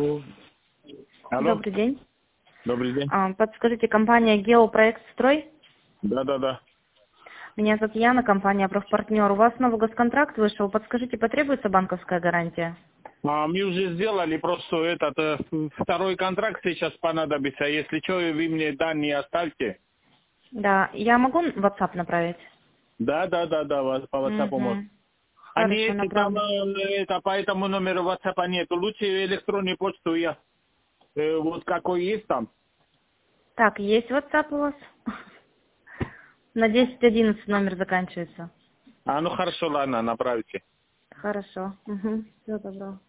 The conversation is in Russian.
Алло. Добрый день. Добрый день. Подскажите, компания «Геопроект Строй»? Да. Меня зовут Яна, компания «Профпартнер». У вас новый госконтракт вышел. Подскажите, потребуется банковская гарантия? Мы уже сделали просто второй контракт сейчас понадобится. Если что, вы мне данные оставьте. Да, я могу в WhatsApp направить? Да, вас по WhatsApp можно. Угу. А Хорошо, нет, там направлю. по этому номеру WhatsApp нет. Лучше электронную почту я. Вот какой есть там. Так, есть WhatsApp у вас? На 1011 номер заканчивается. Ну хорошо, ладно, направите. Хорошо. Угу. Всего доброго.